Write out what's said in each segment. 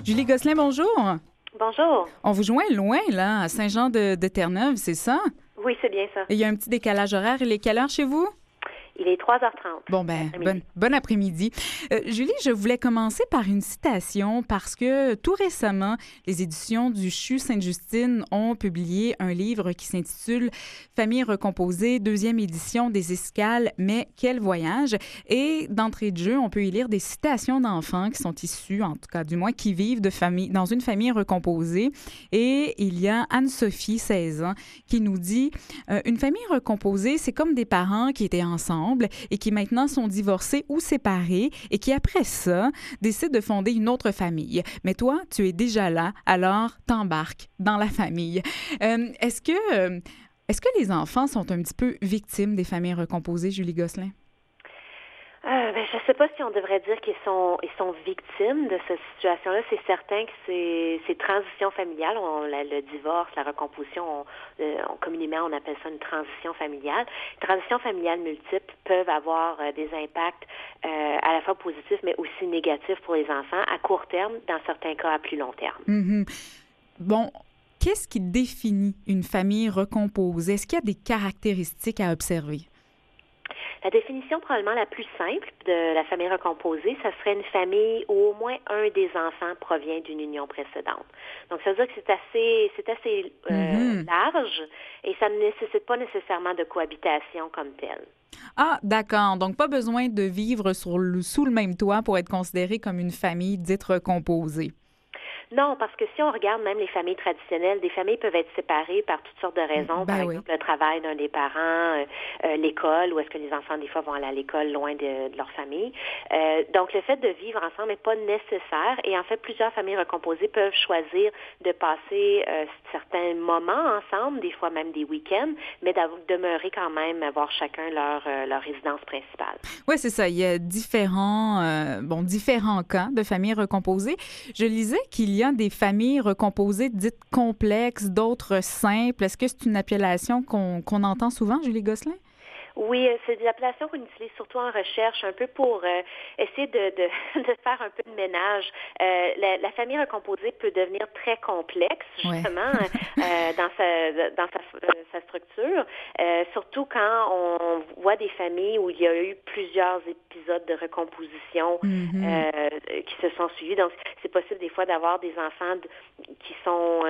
Julie Gosselin, bonjour. Bonjour. On vous joint loin, là, à Saint-Jean-de-Terre-Neuve, c'est ça? Oui, c'est bien ça. Et il y a un petit décalage horaire. Il est quelle heure chez vous? Il est 3h30. Bon, bon après-midi. Julie, je voulais commencer par une citation parce que tout récemment, les éditions du CHU Sainte-Justine ont publié un livre qui s'intitule « Famille recomposée, deuxième édition des escales, mais quel voyage ». Et d'entrée de jeu, on peut y lire des citations d'enfants qui sont issus, en tout cas du moins, qui vivent dans une famille recomposée. Et il y a Anne-Sophie, 16 ans, qui nous dit « Une famille recomposée, c'est comme des parents qui étaient ensemble et qui maintenant sont divorcés ou séparés et qui, après ça, décident de fonder une autre famille. Mais toi, tu es déjà là, alors t'embarques dans la famille. » Est-ce que les enfants sont un petit peu victimes des familles recomposées, Julie Gosselin? Je ne sais pas si on devrait dire qu'ils sont victimes de cette situation-là. C'est certain que c'est transition familiale. Le divorce, la recomposition, communément, on appelle ça une transition familiale. Transitions familiales multiples peuvent avoir des impacts à la fois positifs, mais aussi négatifs pour les enfants à court terme, dans certains cas à plus long terme. Mm-hmm. Bon, qu'est-ce qui définit une famille recomposée? Est-ce qu'il y a des caractéristiques à observer? La définition probablement la plus simple de la famille recomposée, ça serait une famille où au moins un des enfants provient d'une union précédente. Donc, ça veut dire que c'est assez large et ça ne nécessite pas nécessairement de cohabitation comme telle. Ah, d'accord. Donc, pas besoin de vivre sous le même toit pour être considéré comme une famille dite recomposée. Non, parce que si on regarde même les familles traditionnelles, des familles peuvent être séparées par toutes sortes de raisons. Par exemple, le travail d'un des parents, l'école, où est-ce que les enfants, des fois, vont aller à l'école loin de leur famille. Donc, le fait de vivre ensemble n'est pas nécessaire. Et en fait, plusieurs familles recomposées peuvent choisir de passer certains moments ensemble, des fois même des week-ends, mais demeurer quand même, avoir chacun leur résidence principale. Oui, c'est ça. Il y a différents cas de familles recomposées. Je lisais qu'il y a des familles recomposées dites complexes, d'autres simples. Est-ce que c'est une appellation qu'on entend souvent, Julie Gosselin? Oui, c'est des appellations qu'on utilise surtout en recherche, un peu pour essayer de faire un peu de ménage. La famille recomposée peut devenir très complexe, justement, dans sa structure, surtout quand on voit des familles où il y a eu plusieurs épisodes de recomposition qui se sont suivis. Donc, c'est possible des fois d'avoir des enfants qui sont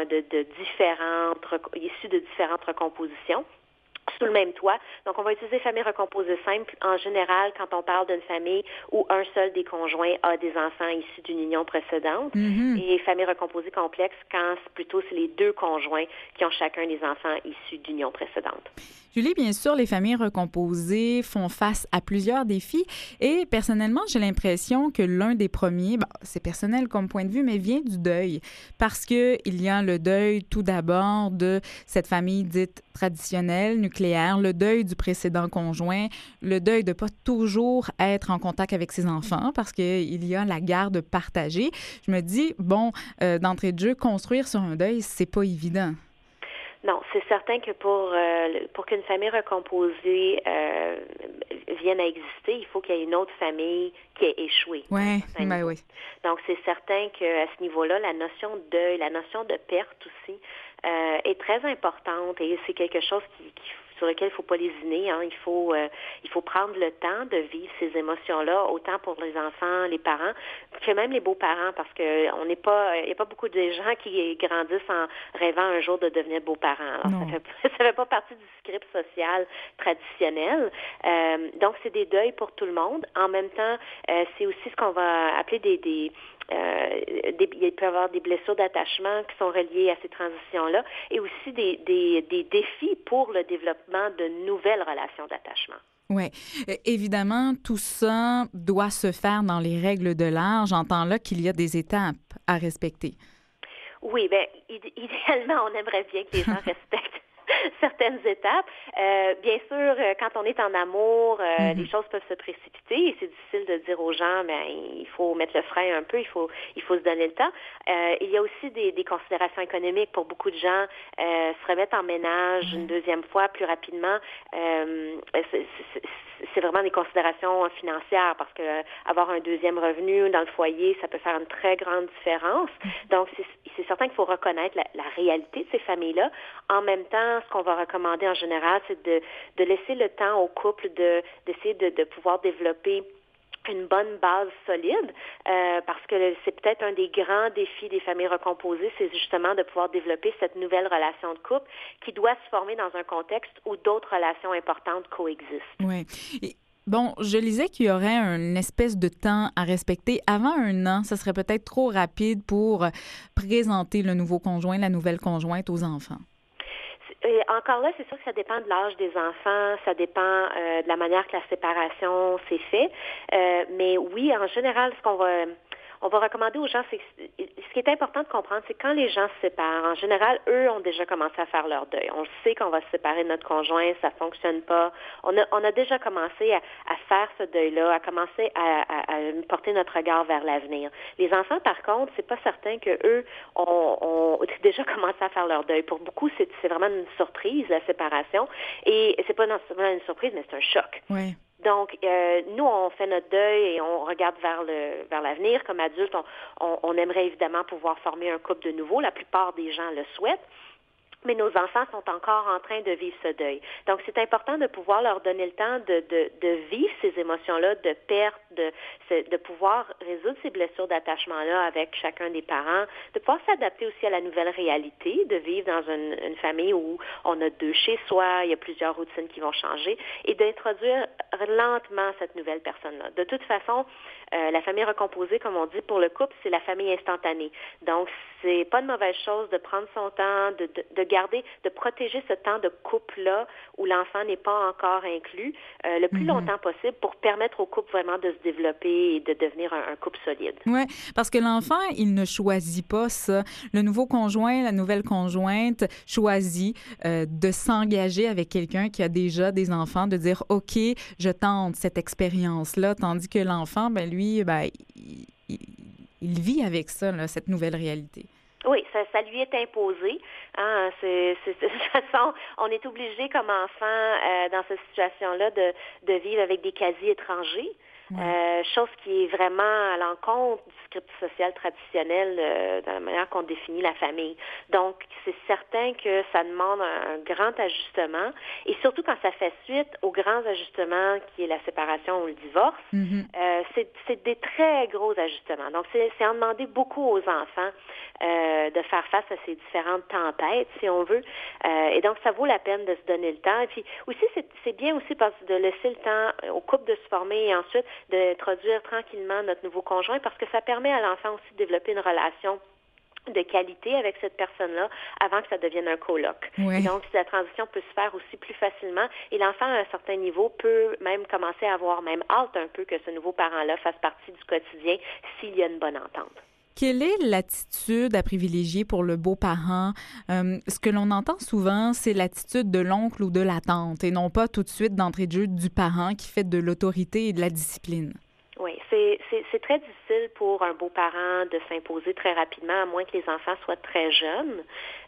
issus de différentes recompositions sous le même toit. Donc, on va utiliser famille recomposée simple en général quand on parle d'une famille où un seul des conjoints a des enfants issus d'une union précédente et famille recomposée complexe quand c'est les deux conjoints qui ont chacun des enfants issus d'unions précédentes. Julie, bien sûr, les familles recomposées font face à plusieurs défis et personnellement, j'ai l'impression que l'un des premiers, c'est personnel comme point de vue, mais vient du deuil parce qu'il y a le deuil tout d'abord de cette famille dite traditionnelle, nucléaire, le deuil du précédent conjoint, le deuil de ne pas toujours être en contact avec ses enfants parce qu'il y a la garde partagée. Je me dis, d'entrée de jeu, construire sur un deuil, c'est pas évident. Non, c'est certain que pour qu'une famille recomposée vienne à exister, il faut qu'il y ait une autre famille qui ait échoué. Oui. Donc, c'est certain qu'à ce niveau-là, la notion de deuil, la notion de perte aussi est très importante et c'est quelque chose sur lequel il ne faut pas lésiner. Il faut prendre le temps de vivre ces émotions-là, autant pour les enfants, les parents, que même les beaux-parents, parce que il n'y a pas beaucoup de gens qui grandissent en rêvant un jour de devenir beaux-parents. Alors, ça fait pas partie du script social traditionnel. Donc, c'est des deuils pour tout le monde. En même temps, c'est aussi ce qu'on va appeler il peut y avoir des blessures d'attachement qui sont reliées à ces transitions-là et aussi des défis pour le développement de nouvelles relations d'attachement. Oui. Évidemment, tout ça doit se faire dans les règles de l'art. J'entends là qu'il y a des étapes à respecter. Oui, idéalement, on aimerait bien que les gens respectent certaines étapes. Bien sûr, quand on est en amour, les choses peuvent se précipiter et c'est difficile de dire aux gens, mais il faut mettre le frein un peu, il faut se donner le temps. Il y a aussi des considérations économiques pour beaucoup de gens. Se remettre en ménage une deuxième fois plus rapidement, c'est vraiment des considérations financières parce que avoir un deuxième revenu dans le foyer, ça peut faire une très grande différence. Donc, c'est certain qu'il faut reconnaître la réalité de ces familles-là. En même temps, ce qu'on va recommander en général, c'est de laisser le temps au couple d'essayer de pouvoir développer une bonne base solide, parce que c'est peut-être un des grands défis des familles recomposées, c'est justement de pouvoir développer cette nouvelle relation de couple qui doit se former dans un contexte où d'autres relations importantes coexistent. Oui. Bon, je lisais qu'il y aurait une espèce de temps à respecter. Avant 1 an, ça serait peut-être trop rapide pour présenter le nouveau conjoint, la nouvelle conjointe aux enfants. Et encore là, c'est sûr que ça dépend de l'âge des enfants, ça dépend de la manière que la séparation s'est faite. Mais oui, en général, ce qu'on va recommander aux gens, c'est que ce qui est important de comprendre, c'est que quand les gens se séparent, en général, eux ont déjà commencé à faire leur deuil. On sait qu'on va se séparer de notre conjoint, ça fonctionne pas. On a déjà commencé à faire ce deuil-là, à commencer à porter notre regard vers l'avenir. Les enfants, par contre, c'est pas certain que eux ont déjà commencé à faire leur deuil. Pour beaucoup, c'est vraiment une surprise, la séparation. Et c'est pas seulement une surprise, mais c'est un choc. Oui. Donc, nous, on fait notre deuil et on regarde vers l'avenir. Comme adultes, on aimerait évidemment pouvoir former un couple de nouveau. La plupart des gens le souhaitent. Mais nos enfants sont encore en train de vivre ce deuil. Donc, c'est important de pouvoir leur donner le temps de vivre ces émotions-là, de perte, de pouvoir résoudre ces blessures d'attachement-là avec chacun des parents, de pouvoir s'adapter aussi à la nouvelle réalité, de vivre dans une famille où on a 2 chez soi, il y a plusieurs routines qui vont changer, et d'introduire lentement cette nouvelle personne-là. De toute façon, la famille recomposée, comme on dit pour le couple, c'est la famille instantanée. Donc, c'est pas une mauvaise chose de prendre son temps, de garder, de protéger ce temps de couple-là où l'enfant n'est pas encore inclus le plus longtemps possible pour permettre au couple vraiment de se développer et de devenir un couple solide. Oui, parce que l'enfant, il ne choisit pas ça. Le nouveau conjoint, la nouvelle conjointe choisit de s'engager avec quelqu'un qui a déjà des enfants, de dire « OK, je tente cette expérience-là », tandis que l'enfant, ben lui, il vit avec ça, là, cette nouvelle réalité. Oui, ça lui est imposé. Hein, de toute façon, on est obligé comme enfant dans cette situation-là de vivre avec des quasi-étrangers. Chose qui est vraiment à l'encontre du script social traditionnel dans la manière qu'on définit la famille. Donc, c'est certain que ça demande un grand ajustement et surtout quand ça fait suite aux grands ajustements qui est la séparation ou le divorce, c'est des très gros ajustements. Donc, c'est en demander beaucoup aux enfants de faire face à ces différentes tempêtes, si on veut. Et donc, ça vaut la peine de se donner le temps. Et puis aussi, c'est bien aussi de laisser le temps au couple de se former et ensuite d'introduire tranquillement notre nouveau conjoint parce que ça permet à l'enfant aussi de développer une relation de qualité avec cette personne-là avant que ça devienne un coloc. Oui. Donc, la transition peut se faire aussi plus facilement et l'enfant, à un certain niveau, peut même commencer à avoir même hâte un peu que ce nouveau parent-là fasse partie du quotidien s'il y a une bonne entente. Quelle est l'attitude à privilégier pour le beau-parent? Ce que l'on entend souvent, c'est l'attitude de l'oncle ou de la tante et non pas tout de suite d'entrée de jeu du parent qui fait de l'autorité et de la discipline. Oui, c'est très difficile pour un beau-parent de s'imposer très rapidement, à moins que les enfants soient très jeunes.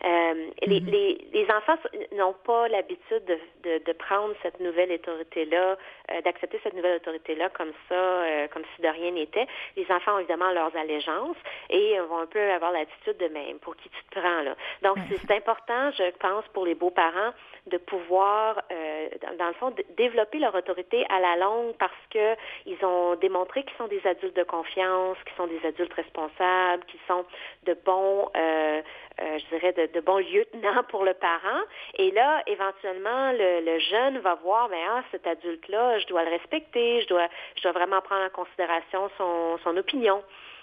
Les enfants n'ont pas l'habitude de prendre cette nouvelle autorité-là, d'accepter cette nouvelle autorité-là comme ça, comme si de rien n'était. Les enfants ont évidemment leurs allégeances et vont un peu avoir l'attitude de même, pour qui tu te prends là. Donc, c'est important, je pense, pour les beaux-parents de pouvoir, dans le fond, développer leur autorité à la longue parce que ils ont démontré qu'ils sont des adultes de confiance, qu'ils sont des adultes responsables, qu'ils sont de bons, je dirais, de bons lieutenants pour le parent. Et là, éventuellement, le jeune va voir, cet adulte-là, je dois le respecter, je dois vraiment prendre en considération son opinion.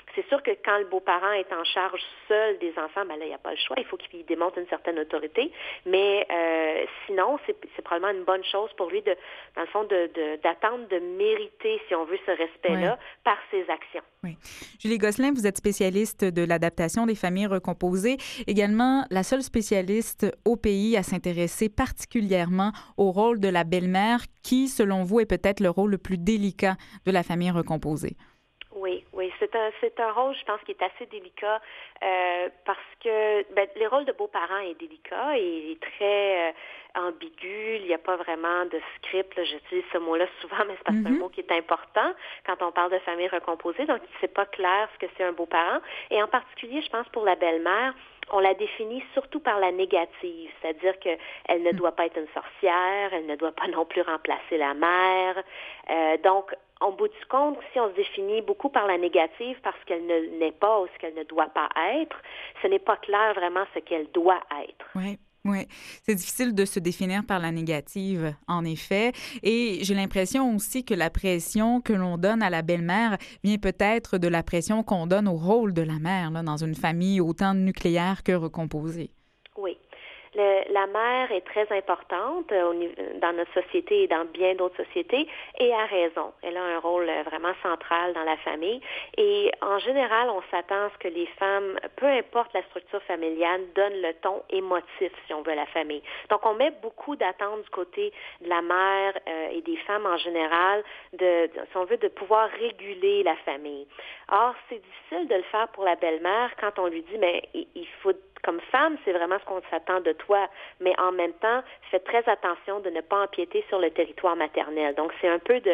C'est sûr que quand le beau-parent est en charge seul des enfants, ben là, il n'y a pas le choix. Il faut qu'il démontre une certaine autorité. Mais sinon, c'est probablement une bonne chose pour lui, dans le fond, d'attendre de mériter, si on veut, ce respect-là par ses actions. Oui. Julie Gosselin, vous êtes spécialiste de l'adaptation des familles recomposées, également la seule spécialiste au pays à s'intéresser particulièrement au rôle de la belle-mère qui, selon vous, est peut-être le rôle le plus délicat de la famille recomposée. Oui, c'est un rôle, je pense, qui est assez délicat parce que le rôle de beau-parent est délicat et est très ambigu. Il n'y a pas vraiment de script. Là, j'utilise ce mot-là souvent, mais c'est parce que c'est un mot qui est important quand on parle de famille recomposée. Donc, c'est pas clair ce que c'est un beau-parent. Et en particulier, je pense, pour la belle-mère, on la définit surtout par la négative, c'est-à-dire qu'elle ne doit pas être une sorcière, elle ne doit pas non plus remplacer la mère. Donc, en bout du compte, si on se définit beaucoup par la négative parce qu'elle ne n'est pas ou ce qu'elle ne doit pas être, ce n'est pas clair vraiment ce qu'elle doit être. Oui. Oui, c'est difficile de se définir par la négative, en effet. Et j'ai l'impression aussi que la pression que l'on donne à la belle-mère vient peut-être de la pression qu'on donne au rôle de la mère là, dans une famille autant nucléaire que recomposée. Oui. La mère est très importante dans notre société et dans bien d'autres sociétés et a raison. Elle a un rôle vraiment central dans la famille et en général, on s'attend à ce que les femmes, peu importe la structure familiale, donnent le ton émotif, si on veut, à la famille. Donc, on met beaucoup d'attentes du côté de la mère et des femmes en général, si on veut, de pouvoir réguler la famille. Or, c'est difficile de le faire pour la belle-mère quand on lui dit, mais il faut comme femme, c'est vraiment ce qu'on s'attend de toi, mais en même temps, fais très attention de ne pas empiéter sur le territoire maternel. Donc, c'est un peu de,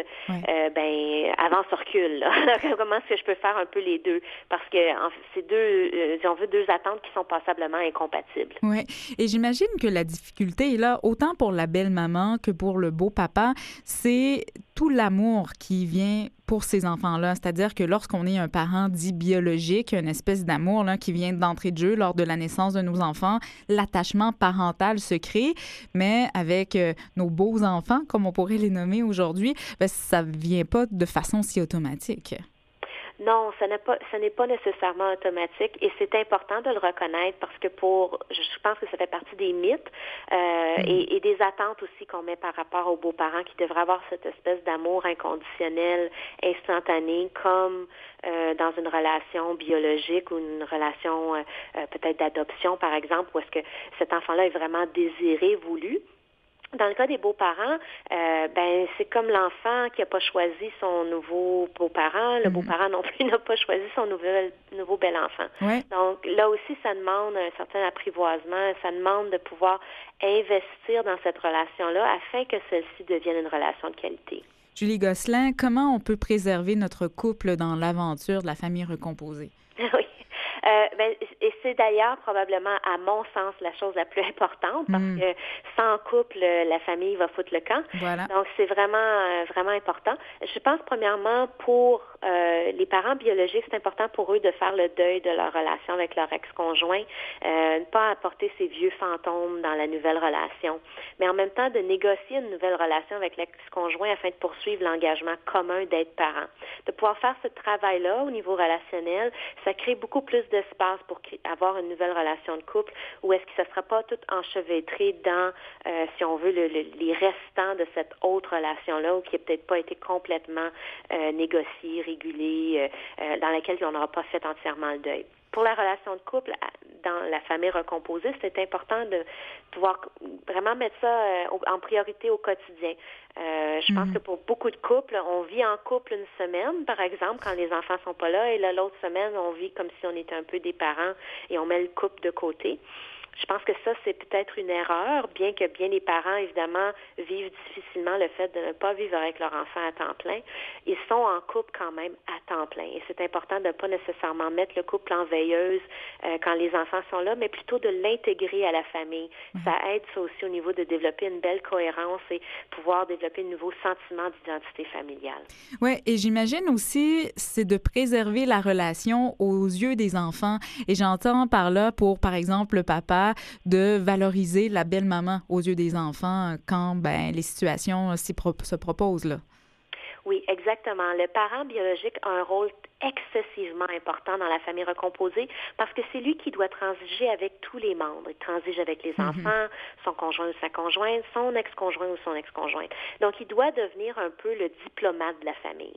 avance-recul, là. Comment est-ce que je peux faire un peu les deux? Parce que c'est deux attentes qui sont passablement incompatibles. Oui, et j'imagine que la difficulté est là, autant pour la belle-maman que pour le beau-papa, c'est tout l'amour qui vient pour ces enfants-là. C'est-à-dire que lorsqu'on est un parent dit biologique, une espèce d'amour là, qui vient d'entrée de jeu lors de la naissance de nos enfants, l'attachement parental se crée, mais avec nos beaux enfants, comme on pourrait les nommer aujourd'hui, ça ne vient pas de façon si automatique. Non, ce n'est pas nécessairement automatique et c'est important de le reconnaître parce que je pense que ça fait partie des mythes et des attentes aussi qu'on met par rapport aux beaux-parents qui devraient avoir cette espèce d'amour inconditionnel, instantané, comme dans une relation biologique ou une relation peut-être d'adoption, par exemple, où est-ce que cet enfant-là est vraiment désiré, voulu. Dans le cas des beaux-parents, c'est comme l'enfant qui n'a pas choisi son nouveau beau-parent. Le beau-parent non plus n'a pas choisi son nouveau bel enfant. Ouais. Donc là aussi, ça demande un certain apprivoisement. Ça demande de pouvoir investir dans cette relation-là afin que celle-ci devienne une relation de qualité. Julie Gosselin, comment on peut préserver notre couple dans l'aventure de la famille recomposée? Oui. Et c'est d'ailleurs probablement, à mon sens, la chose la plus importante parce que sans couple, la famille va foutre le camp. Voilà. Donc, c'est vraiment, vraiment important. Je pense, premièrement, pour les parents biologiques, c'est important pour eux de faire le deuil de leur relation avec leur ex-conjoint, ne pas apporter ces vieux fantômes dans la nouvelle relation, mais en même temps de négocier une nouvelle relation avec l'ex-conjoint afin de poursuivre l'engagement commun d'être parent. De pouvoir faire ce travail-là au niveau relationnel, ça crée beaucoup plus d'espace pour avoir une nouvelle relation de couple où est-ce que ça ne sera pas tout enchevêtré dans, si on veut, les restants de cette autre relation-là ou qui n'a peut-être pas été complètement négociée, régulée, dans laquelle on n'aura pas fait entièrement le deuil. Pour la relation de couple, dans la famille recomposée, c'est important de pouvoir vraiment mettre ça en priorité au quotidien. Je pense que pour beaucoup de couples, on vit en couple une semaine, par exemple, quand les enfants sont pas là, et là, l'autre semaine, on vit comme si on était un peu des parents et on met le couple de côté. Je pense que ça, c'est peut-être une erreur, bien que bien des parents, évidemment, vivent difficilement le fait de ne pas vivre avec leur enfant à temps plein. Ils sont en couple quand même à temps plein. Et c'est important de ne pas nécessairement mettre le couple en veilleuse quand les enfants sont là, mais plutôt de l'intégrer à la famille. Ça aide ça aussi au niveau de développer une belle cohérence et pouvoir développer de nouveaux sentiments d'identité familiale. Oui, et j'imagine aussi, c'est de préserver la relation aux yeux des enfants. Et j'entends par là, pour, par exemple, le papa, de valoriser la belle-maman aux yeux des enfants quand les situations se proposent, là. Oui, exactement. Le parent biologique a un rôle excessivement important dans la famille recomposée parce que c'est lui qui doit transiger avec tous les membres. Il transige avec les enfants, son conjoint ou sa conjointe, son ex-conjoint ou son ex-conjointe. Donc, il doit devenir un peu le diplomate de la famille.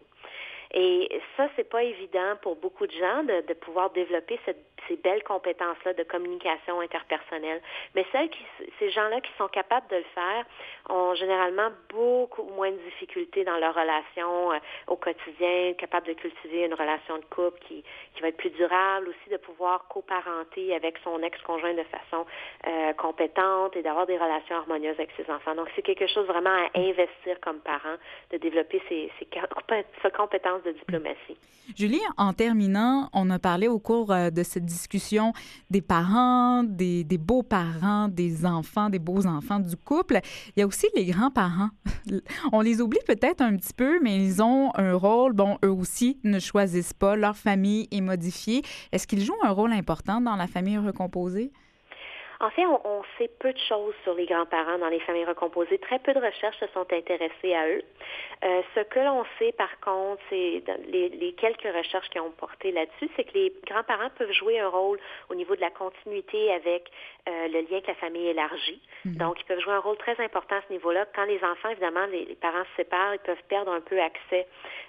Et ça, c'est pas évident pour beaucoup de gens de pouvoir développer ces belles compétences-là de communication interpersonnelle. Mais ces gens-là qui sont capables de le faire ont généralement beaucoup moins de difficultés dans leur relation au quotidien, capables de cultiver une relation de couple qui va être plus durable, aussi de pouvoir coparenter avec son ex-conjoint de façon compétente et d'avoir des relations harmonieuses avec ses enfants. Donc, c'est quelque chose vraiment à investir comme parent, de développer ces compétences de diplomatie. Julie, en terminant, on a parlé au cours de cette discussion des parents, des beaux-parents, des enfants, des beaux-enfants du couple. Il y a aussi les grands-parents. On les oublie peut-être un petit peu, mais ils ont un rôle. Bon, eux aussi ne choisissent pas. Leur famille est modifiée. Est-ce qu'ils jouent un rôle important dans la famille recomposée? En fait, on sait peu de choses sur les grands-parents dans les familles recomposées. Très peu de recherches se sont intéressées à eux. Ce que l'on sait, par contre, c'est les quelques recherches qui ont porté là-dessus, c'est que les grands-parents peuvent jouer un rôle au niveau de la continuité avec le lien avec la famille élargie. Donc, ils peuvent jouer un rôle très important à ce niveau-là. Quand les enfants, évidemment, les parents se séparent, ils peuvent perdre un peu accès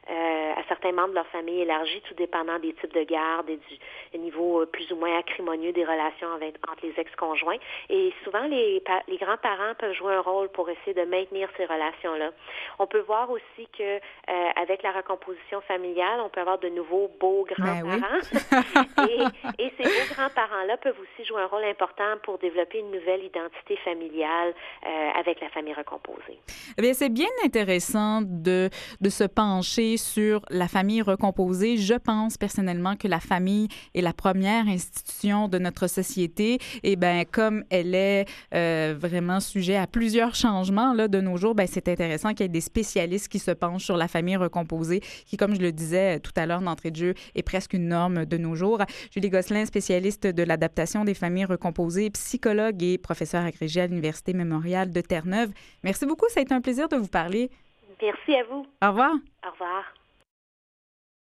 à certains membres de leur famille élargie, tout dépendant des types de garde et du niveau plus ou moins acrimonieux des relations entre les ex-conjoints. Et souvent, les grands-parents peuvent jouer un rôle pour essayer de maintenir ces relations-là. On peut voir aussi que avec la recomposition familiale, on peut avoir de nouveaux beaux grands-parents. Oui. et ces beaux grands-parents-là peuvent aussi jouer un rôle important pour développer une nouvelle identité familiale avec la famille recomposée. Eh bien, c'est bien intéressant de se pencher sur la famille recomposée. Je pense personnellement que la famille est la première institution de notre société. Et bien, comme elle est vraiment sujet à plusieurs changements là, de nos jours, bien, c'est intéressant qu'il y ait des spécialistes qui se penchent sur la famille recomposée, qui, comme je le disais tout à l'heure d'entrée de jeu, est presque une norme de nos jours. Julie Gosselin, spécialiste de l'adaptation des familles recomposées, psychologue et professeure agrégée à l'Université Memorial de Terre-Neuve. Merci beaucoup, ça a été un plaisir de vous parler. Merci à vous. Au revoir. Au revoir.